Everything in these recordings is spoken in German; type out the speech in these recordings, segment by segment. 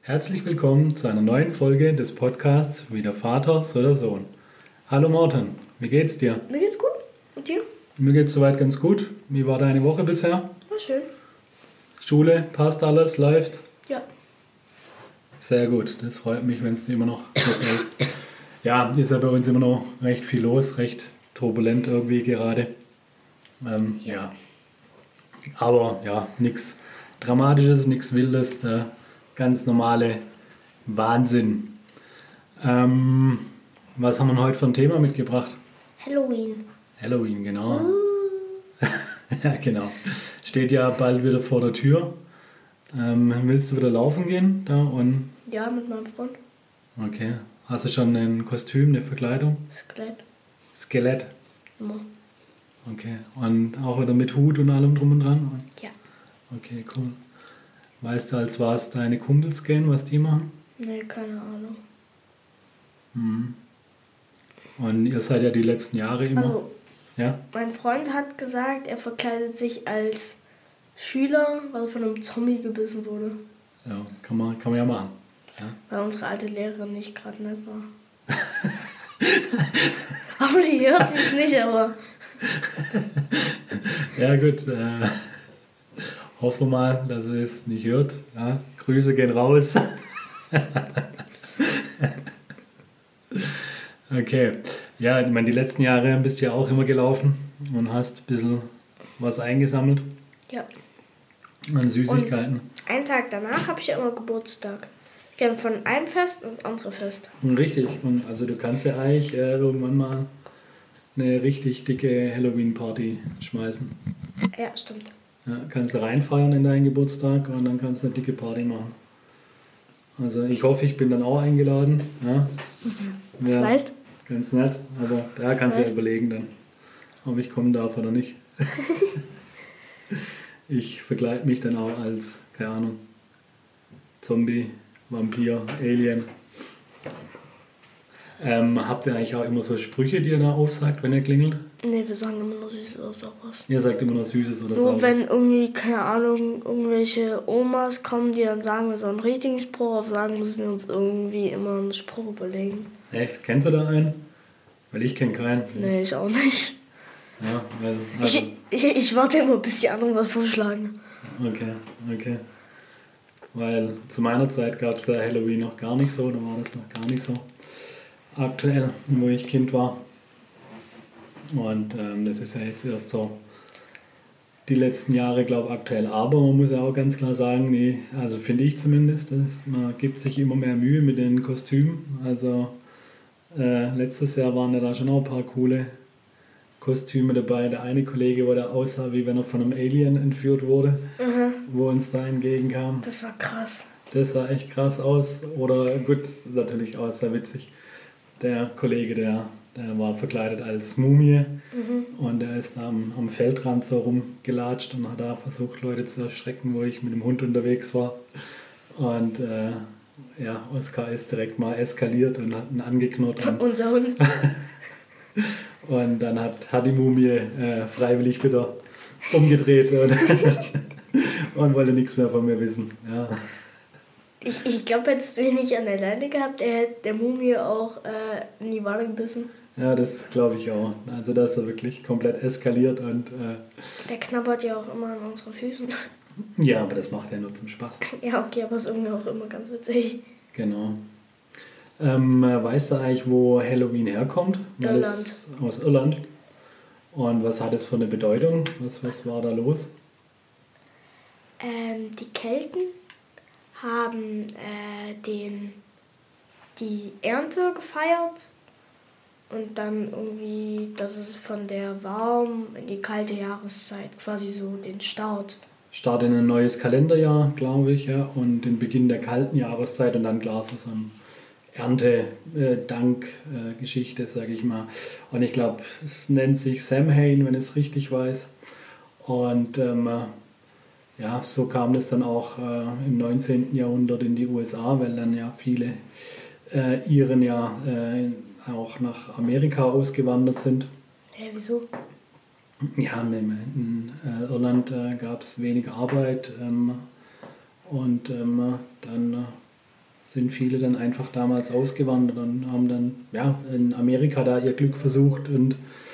Herzlich willkommen zu einer neuen Folge des Podcasts Wie der Vater, so der Sohn. Hallo Morten, wie geht's dir? Mir geht's gut. Und dir? Mir geht's soweit ganz gut. Wie war deine Woche bisher? War schön. Schule, passt alles, läuft? Ja. Sehr gut, das freut mich, wenn es dir immer noch gefällt. Ja, ist ja bei uns immer noch recht viel los, recht turbulent irgendwie gerade. Ja. Aber ja, nichts Dramatisches, nichts Wildes, der ganz normale Wahnsinn. Was haben wir heute für ein Thema mitgebracht? Halloween. Halloween, genau. Ja, genau. Steht ja bald wieder vor der Tür. Willst du wieder laufen gehen? Da und Ja, mit meinem Freund. okay. Hast du schon ein Kostüm, eine Verkleidung? Skelett. Skelett. Immer. Okay. Und auch wieder mit Hut und allem drum und dran? Ja. Okay, cool. Weißt du, als was deine Kumpels gehen, was die machen? Nee, keine Ahnung. Mhm. Und ihr seid ja die letzten Jahre immer. Also, Ja? mein Freund hat gesagt, er verkleidet sich als Schüler, weil er von einem Zombie gebissen wurde. Ja, kann man ja machen. Ja? Weil unsere alte Lehrerin nicht gerade nett war. Aber die hört sich nicht, aber... Ja gut, hoffen wir mal, dass sie es nicht hört. Ja? Grüße gehen raus. Okay, ja, ich meine, die letzten Jahre bist du ja auch immer gelaufen und hast ein bisschen was eingesammelt Ja. an Süßigkeiten. Einen Tag danach habe ich ja immer Geburtstag. Ich gehe von einem Fest ins andere Fest. Richtig, und also du kannst ja eigentlich irgendwann mal eine richtig dicke Halloween-Party schmeißen. Ja, stimmt. Ja, kannst du reinfeiern in deinen Geburtstag und dann kannst du eine dicke Party machen. Also ich hoffe, ich bin dann auch eingeladen. Ja, ja, Vielleicht. ganz nett, aber da kannst du ja Vielleicht. überlegen dann, ob ich kommen darf oder nicht. Ich verkleide mich dann auch als, keine Ahnung, Zombie, Vampir, Alien. Habt ihr eigentlich auch immer so Sprüche, die ihr da aufsagt, wenn ihr klingelt? Nee, wir sagen immer nur Süßes oder Saures. Ihr sagt immer nur Süßes oder Nur Saures. wenn irgendwie, keine Ahnung, irgendwelche Omas kommen, die dann sagen, wir sollen einen richtigen Spruch aufsagen, müssen wir uns irgendwie immer einen Spruch überlegen. Echt? Kennst du da einen? Weil ich kenne keinen. Nee, ich auch nicht. Ja, weil, also, Ich warte immer, bis die anderen was vorschlagen. okay. Weil zu meiner Zeit gab es ja Halloween noch gar nicht so, da war das noch gar nicht so aktuell, wo ich Kind war. Und das ist ja jetzt erst so die letzten Jahre, glaube ich, aktuell. Aber man muss ja auch ganz klar sagen, also finde ich zumindest, man gibt sich immer mehr Mühe mit den Kostümen. Also letztes Jahr waren ja da schon auch ein paar coole Kostüme dabei. Der eine Kollege, wo der aussah, wie wenn er von einem Alien entführt wurde, wo uns da entgegenkam. Das war krass. Das sah echt krass aus. Oder gut, natürlich auch sehr witzig. Der Kollege, der war verkleidet als Mumie und der ist da am Feldrand so rumgelatscht und hat da versucht, Leute zu erschrecken, wo ich mit dem Hund unterwegs war. Und ja, Oskar ist direkt mal eskaliert und hat ihn angeknurrt. Unser Hund. Und dann hat die Mumie freiwillig wieder umgedreht und wollte nichts mehr von mir wissen. Ja. Ich glaube, hättest du ihn nicht an der Leine gehabt, er hätte der Mumie auch in die Wade gebissen. Ja, das glaube ich auch. Also da ist er wirklich komplett eskaliert und Der knabbert ja auch immer an unseren Füßen. ja, aber das macht ja nur zum Spaß. Ja, okay, aber ist irgendwie auch immer ganz witzig. Genau. Weißt du eigentlich, wo Halloween herkommt? Weil Irland. es aus Irland. Und was hat es für eine Bedeutung? Was war da los? Die Kelten haben die Ernte gefeiert und dann irgendwie, dass es von der warmen in die kalte Jahreszeit quasi so den Start. Start in ein neues Kalenderjahr, glaube ich, ja, und den Beginn der kalten Jahreszeit und dann klar so ein Erntedank-Geschichte, sage ich mal. Und ich glaube, es nennt sich Samhain, wenn ich es richtig weiß. Und ja, so kam das dann auch im 19. Jahrhundert in die USA, weil dann ja viele Iren ja auch nach Amerika ausgewandert sind. Hä, wieso? Ja, in Irland gab es wenig Arbeit und dann sind viele dann einfach damals ausgewandert und haben dann in Amerika da ihr Glück versucht und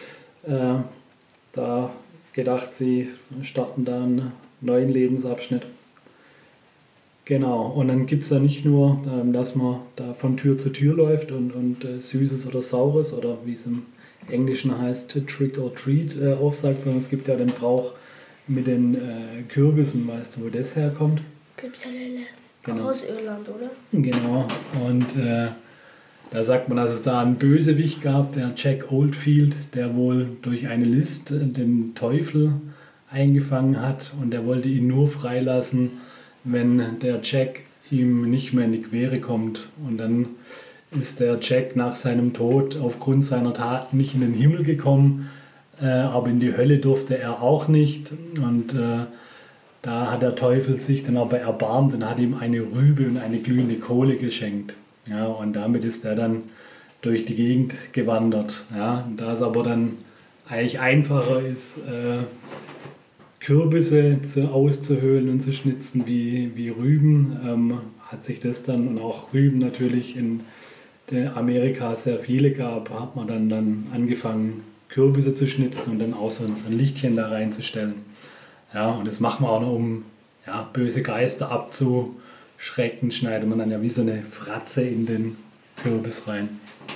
da gedacht, sie starten da einen neuen Lebensabschnitt. Genau, und dann gibt es da nicht nur, dass man da von Tür zu Tür läuft und Süßes oder Saures oder wie es im Englischen heißt, Trick or Treat aufsagt, sondern es gibt ja den Brauch mit den Kürbissen, weißt du, wo das herkommt? Kürbishalele. Genau. Aus Irland, oder? Genau, und da sagt man, dass es da einen Bösewicht gab, der Jack Oldfield, der wohl durch eine List den Teufel eingefangen hat und der wollte ihn nur freilassen, wenn der Jack ihm nicht mehr in die Quere kommt. Und dann ist der Jack nach seinem Tod aufgrund seiner Taten nicht in den Himmel gekommen, aber in die Hölle durfte er auch nicht. Und da hat der Teufel sich dann aber erbarmt und hat ihm eine Rübe und eine glühende Kohle geschenkt. Ja, und damit ist er dann durch die Gegend gewandert. Ja, da es aber dann eigentlich einfacher ist, Kürbisse auszuhöhlen und zu schnitzen wie Rüben, hat sich das dann, und auch Rüben natürlich in Amerika sehr viele gab, hat man dann angefangen, Kürbisse zu schnitzen und dann auch so ein Lichtchen da reinzustellen. Ja, und das machen wir auch noch, um böse Geister abzuschrecken, schneidet man dann ja wie so eine Fratze in den Kürbis rein.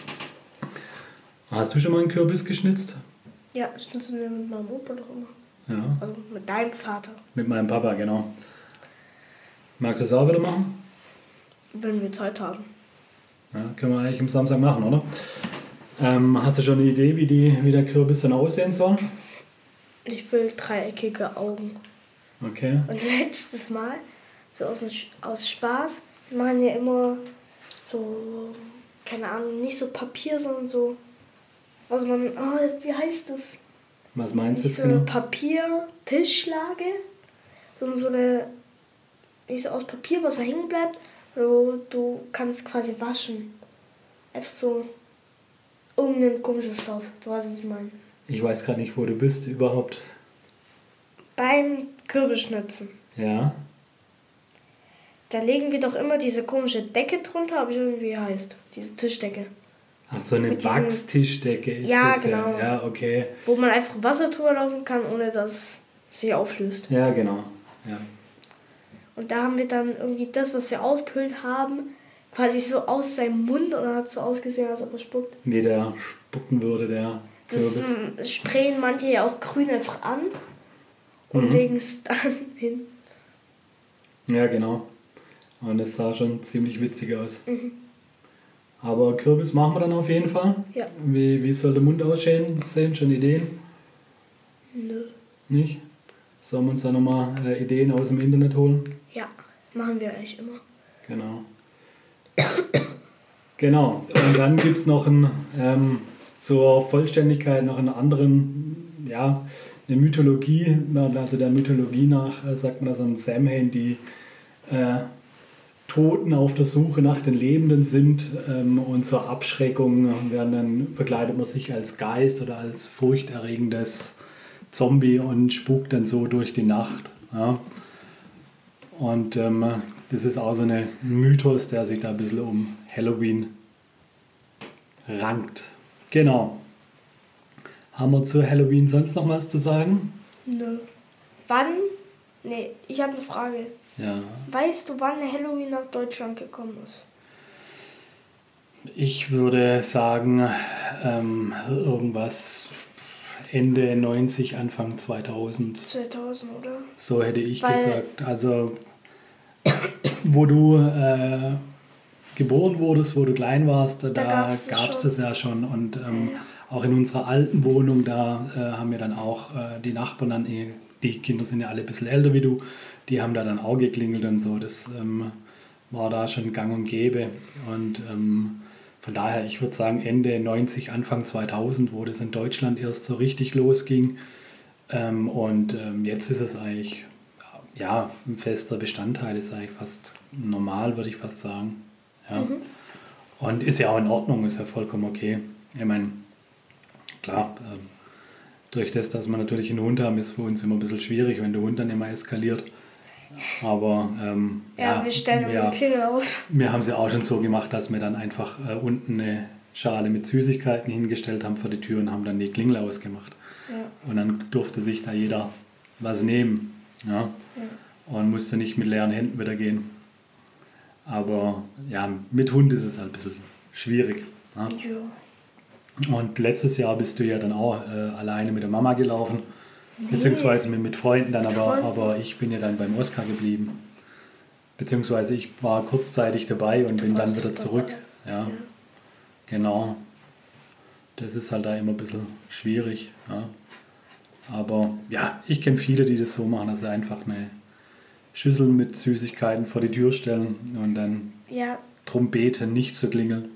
Hast du schon mal einen Kürbis geschnitzt? Ja, schnitzen wir mit meinem Opa doch immer. Ja. Also mit deinem Vater. Mit meinem Papa, genau. Magst du das auch wieder machen? Wenn wir Zeit haben. Ja, können wir eigentlich am Samstag machen, oder? Hast du schon eine Idee, wie der Kürbis dann aussehen soll? Ich will dreieckige Augen. Okay. Und letztes Mal, so aus Spaß, wir machen ja immer so, keine Ahnung, nicht so Papier, sondern so, was man, wie heißt das? Was meinst du Nicht jetzt so eine genau? Papier-Tischlage, sondern so eine, nicht so aus Papier, was so hängen bleibt, so, du kannst quasi waschen. Einfach so irgendeinen komischen Stoff, du weißt, was ich meine. Ich weiß gerade nicht, wo du bist überhaupt. Beim Kürbisschnitzen. Ja. Da legen wir doch immer diese komische Decke drunter, aber ich weiß nicht, wie die heißt. Diese Tischdecke. Ach, so eine Mit diesem- Wachstischdecke ist Ja, das genau. ja. Ja, okay. Wo man einfach Wasser drüber laufen kann, ohne dass es sich auflöst. Ja, genau. Ja. Und da haben wir dann irgendwie das, was wir ausgekühlt haben, quasi so aus seinem Mund, und dann hat es so ausgesehen, als ob er spuckt. Wie der spucken würde, der Kürbis. Das sprayen manche ja auch grün einfach an und legen es dann hin. Ja, genau. Und das sah schon ziemlich witzig aus. Mhm. Aber Kürbis machen wir dann auf jeden Fall. Ja. Wie soll der Mund aussehen? Schon Ideen? Nö. Nicht? Sollen wir uns da nochmal Ideen aus dem Internet holen? Ja, machen wir eigentlich immer. Genau. Genau. Und dann gibt es noch zur Vollständigkeit noch einen anderen, eine Mythologie. Also der Mythologie nach sagt man, dass an Samhain die Toten auf der Suche nach den Lebenden sind, und zur Abschreckung verkleidet man sich als Geist oder als furchterregendes Zombie und spukt dann so durch die Nacht. Ja. Und das ist auch so ein Mythos, der sich da ein bisschen um Halloween rankt. Genau. Haben wir zu Halloween sonst noch was zu sagen? Nö. Wann? Nee, ich habe eine Frage. Ja. Weißt du, wann Halloween nach Deutschland gekommen ist? Ich würde sagen, irgendwas Ende 90, Anfang 2000. 2000, oder? So hätte ich Weil- gesagt. Also, wo du geboren wurdest, wo du klein warst, da gab es das ja schon. Und auch in unserer alten Wohnung, da haben wir dann auch die Nachbarn dann, die Kinder sind ja alle ein bisschen älter wie du, die haben da dann auch geklingelt und so. Das war da schon gang und gäbe. Und von daher, ich würde sagen, Ende 90, Anfang 2000, wo das in Deutschland erst so richtig losging. Jetzt ist es eigentlich ein fester Bestandteil, ist eigentlich fast normal, würde ich fast sagen. Ja. Und ist ja auch in Ordnung, ist ja vollkommen okay. Ich meine, klar, durch das, dass wir natürlich einen Hund haben, ist für uns immer ein bisschen schwierig, wenn der Hund dann immer eskaliert. Aber wir stellen dann die Klingel aus. Wir haben es ja auch schon so gemacht, dass wir dann einfach unten eine Schale mit Süßigkeiten hingestellt haben vor die Tür und haben dann die Klingel ausgemacht. Ja. Und dann durfte sich da jeder was nehmen. Ja? Und musste nicht mit leeren Händen wieder gehen. Aber ja, mit Hund ist es halt ein bisschen schwierig. Ja? Ja. Und letztes Jahr bist du ja dann auch alleine mit der Mama gelaufen. Beziehungsweise mit Freunden dann, aber ich bin ja dann beim Oskar geblieben. Beziehungsweise ich war kurzzeitig dabei und bin dann wieder zurück. Ja. Genau. Das ist halt da immer ein bisschen schwierig. Ja. Aber ja, ich kenne viele, die das so machen, dass sie einfach eine Schüssel mit Süßigkeiten vor die Tür stellen und dann drum beten, nicht zu klingeln.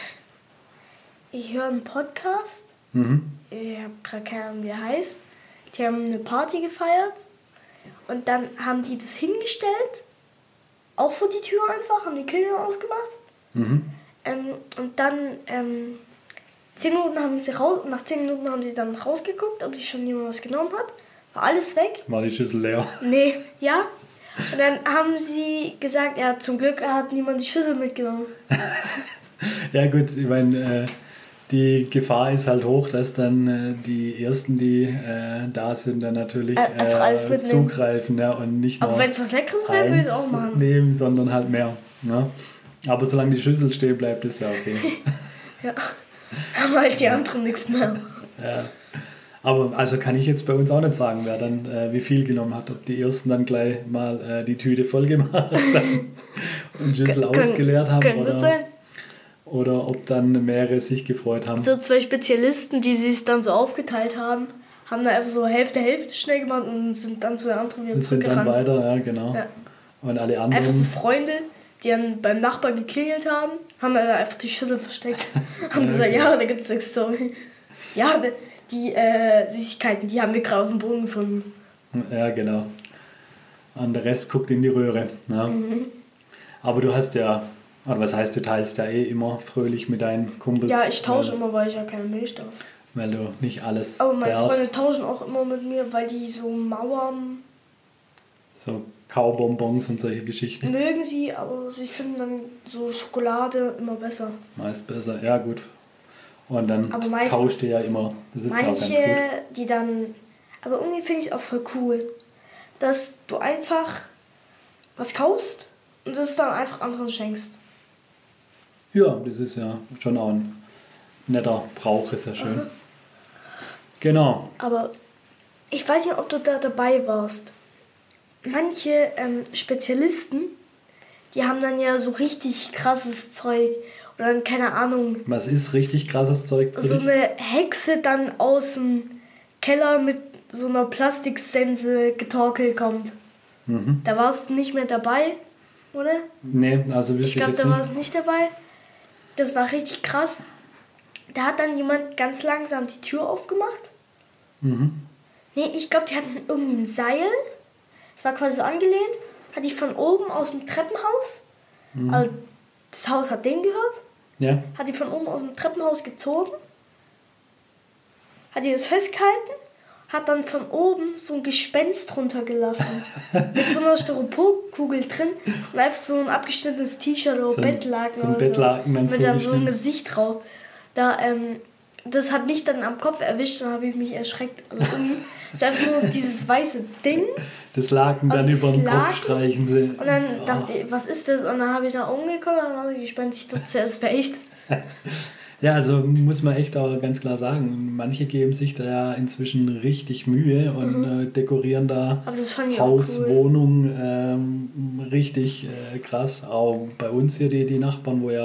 Ich höre einen Podcast. Ich habe gerade keine Ahnung, wie er heißt. Die haben eine Party gefeiert und dann haben die das hingestellt, auch vor die Tür einfach, haben die Klingel ausgemacht. Und dann 10 Minuten haben sie nach 10 Minuten haben sie dann rausgeguckt, ob sich schon jemand was genommen hat. War alles weg. War die Schüssel leer? Nee, ja. Und dann haben sie gesagt, ja, zum Glück hat niemand die Schüssel mitgenommen. Ja gut, ich meine, die Gefahr ist halt hoch, dass dann die Ersten, die da sind, dann natürlich zugreifen. Ja, und nicht nur aber wenn es was Leckeres wäre, würde ich es auch machen. Nehmen, sondern halt mehr. Ne? Aber solange die Schüssel stehen bleibt, ist ja okay. Ja, haben halt die anderen nichts mehr. Ja. Aber also kann ich jetzt bei uns auch nicht sagen, wer dann wie viel genommen hat. Ob die Ersten dann gleich mal die Tüte voll gemacht haben und Schüssel ausgeleert haben. Oder ob dann mehrere sich gefreut haben. So 2 Spezialisten, die es dann so aufgeteilt haben, haben dann einfach so Hälfte schnell gemacht und sind dann zu der anderen wieder zurückgerannt. Und sind dann weiter, ja genau. Ja. Und alle anderen... Einfach so Freunde, die dann beim Nachbarn geklingelt haben dann einfach die Schüssel versteckt. Haben gesagt, ja, da gibt es nichts, sorry. Ja, die Süßigkeiten, die haben wir gerade auf dem Boden gefunden. Ja, genau. Und der Rest guckt in die Röhre. Ja. Aber du hast ja... Aber was heißt, du teilst ja immer fröhlich mit deinen Kumpels? Ja, ich tausche immer, weil ich ja keine Milch darf. Weil du nicht alles aber meine Freunde tauschen auch immer mit mir, weil die so Mauern... So Kaubonbons und solche Geschichten? Mögen sie, aber sie finden dann so Schokolade immer besser. Meist besser, ja gut. Und dann tauscht ihr ja immer. Das ist auch ganz gut. Die dann... Aber irgendwie finde ich es auch voll cool, dass du einfach was kaufst und das dann einfach anderen schenkst. Ja, das ist ja schon auch ein netter Brauch, ist ja schön. Genau. Aber ich weiß nicht, ob du da dabei warst. Manche Spezialisten, die haben dann ja so richtig krasses Zeug. Oder dann, keine Ahnung. Was ist richtig krasses Zeug für so dich? Eine Hexe dann aus dem Keller mit so einer Plastiksense getorkelt kommt. Da warst du nicht mehr dabei, oder? Nee, also ich glaube, da warst du nicht dabei. Das war richtig krass. Da hat dann jemand ganz langsam die Tür aufgemacht. Nee, ich glaube, die hatten irgendwie ein Seil. Es war quasi so angelehnt. Hat die von oben aus dem Treppenhaus. Also das Haus hat denen gehört. Ja. Hat die von oben aus dem Treppenhaus gezogen. Hat die das festgehalten. Hat dann von oben so ein Gespenst runtergelassen. Mit so einer Styroporkugel drin. Und einfach so ein abgeschnittenes T-Shirt oder Bettlaken. So ein Bettlaken mit so einem Gesicht drauf. Das hat mich dann am Kopf erwischt und habe ich mich erschreckt. Also es ist einfach nur dieses weiße Ding. Das Laken dann über den Kopf streichen sie. Und dann dachte ich, was ist das? Und dann habe ich da umgeguckt und dann war die Gespenst sich doch zuerst verächt. Ja, also muss man echt auch ganz klar sagen, manche geben sich da ja inzwischen richtig Mühe und dekorieren da Haus, cool. Wohnung richtig krass. Auch bei uns hier die Nachbarn, wo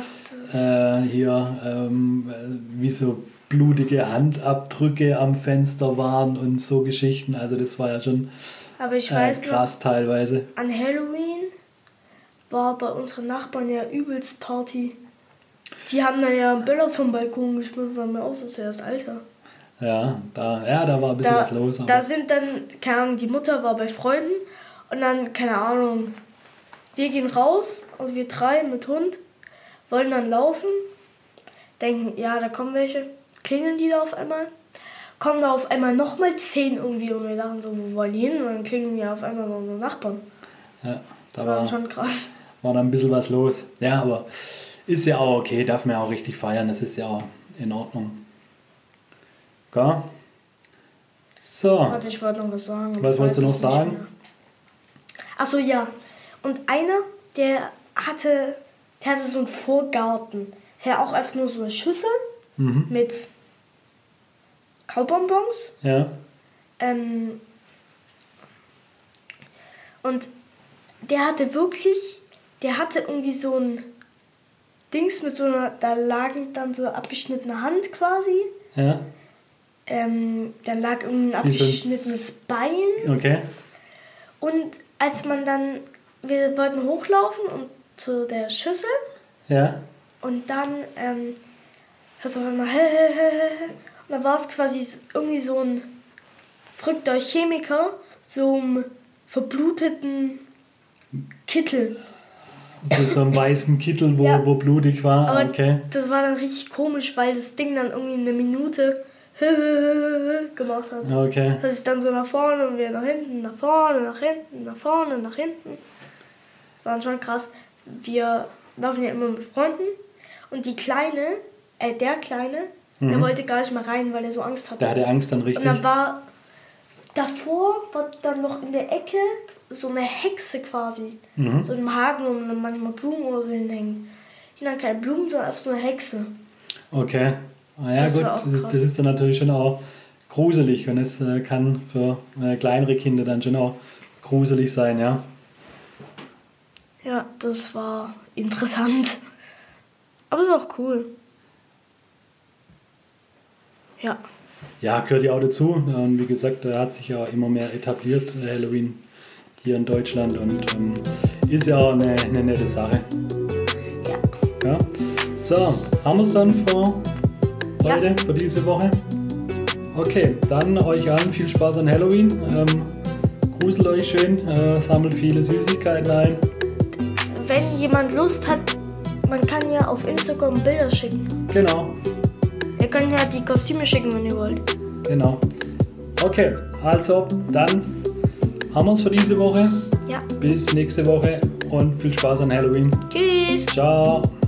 hier wie so blutige Handabdrücke am Fenster waren und so Geschichten. Also das war ja schon aber ich weiß krass noch, teilweise. An Halloween war bei unseren Nachbarn ja übelst Party. Die haben dann ja Böller vom Balkon geschmissen, waren mir auch so zuerst, Alter. Ja, da war ein bisschen was los. Da sind dann, keine Ahnung, die Mutter war bei Freunden und dann, keine Ahnung, wir gehen raus, also wir 3 mit Hund, wollen dann laufen, denken, ja, da kommen welche, klingeln die da auf einmal, kommen da auf einmal nochmal 10 irgendwie und wir dachten so, wo wollen die hin? Und dann klingeln die auf einmal bei unseren Nachbarn. Ja, da War schon krass. war da ein bisschen was los. Ja, aber ist ja auch okay, darf man ja auch richtig feiern, das ist ja auch in Ordnung. Gell? So. Warte, ich wollte noch was sagen. Was wolltest du noch sagen? Achso, ja. Und einer, der hatte so einen Vorgarten. Der hatte auch einfach nur so eine Schüssel mit Kaubonbons. Ja. Und der hatte irgendwie so ein Dings mit so einer, da lagen dann so abgeschnittene Hand quasi. Ja. Da lag irgendwie ein abgeschnittenes Bein. Okay. Und als wir wollten hochlaufen und zu der Schüssel. Ja. Und dann hörst du auf einmal und dann war es quasi irgendwie so ein verrückter Chemiker, so einem verbluteten Kittel. So einen weißen Kittel, wo blutig war. Aber okay. das war dann richtig komisch, weil das Ding dann irgendwie eine Minute gemacht hat. Okay. Das ist dann so nach vorne und wieder nach hinten, nach vorne, nach hinten, nach vorne, nach hinten. Das war schon krass. Wir laufen ja immer mit Freunden und der Kleine, der wollte gar nicht mehr rein, weil er so Angst hatte. Der hatte Angst dann richtig. Und dann davor war dann noch in der Ecke so eine Hexe quasi. So im Haken und dann manchmal Blumen oder so hinhängen. Hier dann keine Blumen, sondern einfach so eine Hexe. Okay. Ah ja, Das gut, das ist dann natürlich schon auch gruselig und es kann für kleinere Kinder dann schon auch gruselig sein, ja. Ja, das war interessant. Aber ist auch cool. Ja. Ja, gehört ja auch dazu. Und wie gesagt, da hat sich ja immer mehr etabliert, Halloween hier in Deutschland und ist ja auch eine nette Sache. Ja. So, haben wir es dann für heute, für diese Woche? Okay, dann euch allen viel Spaß an Halloween. Gruselt euch schön, sammelt viele Süßigkeiten ein. Wenn jemand Lust hat, man kann ja auf Instagram Bilder schicken. Genau. Ihr könnt ja die Kostüme schicken, wenn ihr wollt. Genau. Okay, also dann haben wir es für diese Woche. Ja. Bis nächste Woche und viel Spaß an Halloween. Tschüss. Ciao.